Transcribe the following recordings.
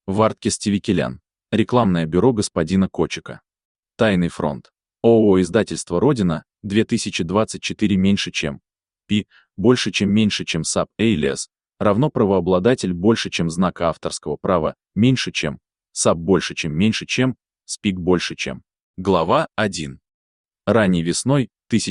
Варткис Стивикелян. Рекламное бюро господина Кочика. Тайный фронт. ООО «Издательство Родина», 2024 меньше чем. Пи, больше чем меньше чем САП Эйлиас, равно правообладатель больше чем знака авторского права, меньше чем. САП больше чем меньше чем, СПИК больше чем. Глава 1. Ранней весной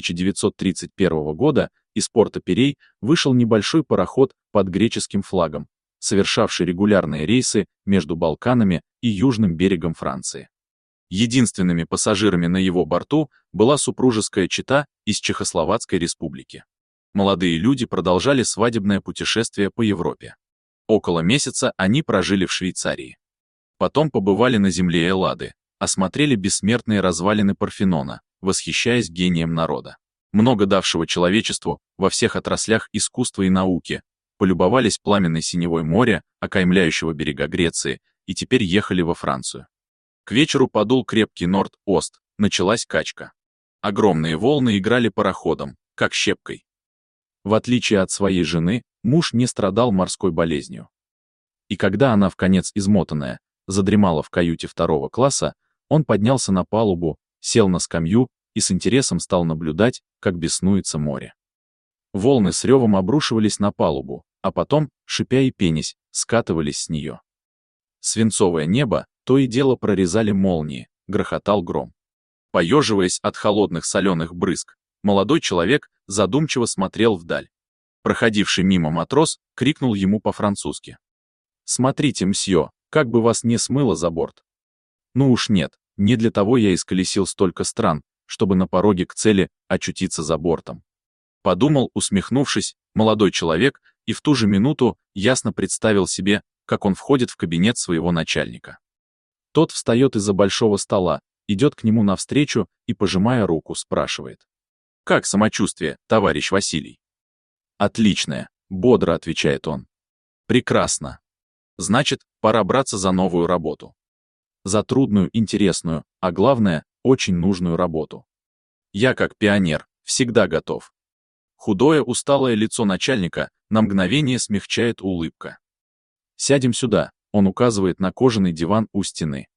1931 года из порта Пирей вышел небольшой пароход под греческим флагом, совершавший регулярные рейсы между Балканами и южным берегом Франции. Единственными пассажирами на его борту была супружеская чета из Чехословацкой республики. Молодые люди продолжали свадебное путешествие по Европе. Около месяца они прожили в Швейцарии. Потом побывали на земле Эллады, осмотрели бессмертные развалины Парфенона, восхищаясь гением народа, много давшего человечеству во всех отраслях искусства и науки, полюбовались пламенной синевой моря, окаймляющего берега Греции, и теперь ехали во Францию. К вечеру подул крепкий норд-ост, началась качка. Огромные волны играли пароходом, как щепкой. В отличие от своей жены, муж не страдал морской болезнью. И когда она, вконец измотанная, задремала в каюте второго класса, он поднялся на палубу, сел на скамью и с интересом стал наблюдать, как беснуется море. Волны с ревом обрушивались на палубу, а потом, шипя и пенясь, скатывались с нее. Свинцовое небо то и дело прорезали молнии, грохотал гром. Поеживаясь от холодных соленых брызг, молодой человек задумчиво смотрел вдаль. Проходивший мимо матрос крикнул ему по-французски: «Смотрите, мсье, как бы вас не смыло за борт». Ну уж нет, не для того я исколесил столько стран, чтобы на пороге к цели очутиться за бортом. Подумал, усмехнувшись, молодой человек, и в ту же минуту ясно представил себе, как он входит в кабинет своего начальника. Тот встает из-за большого стола, идет к нему навстречу и, пожимая руку, спрашивает: «Как самочувствие, товарищ Василий?» «Отличное», — бодро отвечает он. «Прекрасно. Значит, пора браться за новую работу. За трудную, интересную, а главное, очень нужную работу. Я, как пионер, всегда готов». Худое, усталое лицо начальника на мгновение смягчает улыбка. «Сядем сюда», — он указывает на кожаный диван у стены.